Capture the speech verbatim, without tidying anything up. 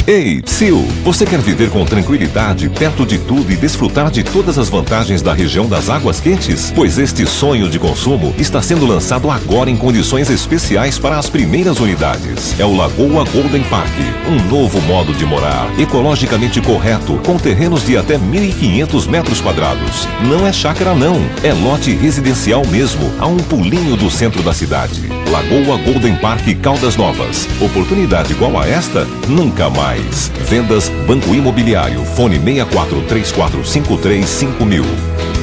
Ei, psiu! Você quer viver com tranquilidade, perto de tudo e desfrutar de todas as vantagens da região das águas quentes? Pois este sonho de consumo está sendo lançado agora em condições especiais para as primeiras unidades. É o Lagoa Golden Park, um novo modo de morar, ecologicamente correto, com terrenos de até mil e quinhentos metros quadrados. Não é chácara não, é lote residencial mesmo, a um pulinho do centro da cidade. Lagoa Golden Park Caldas Novas. Oportunidade igual a esta? Nunca mais. Vendas Banco Imobiliário. Fone seis quatro três quatro cinco três cinco mil.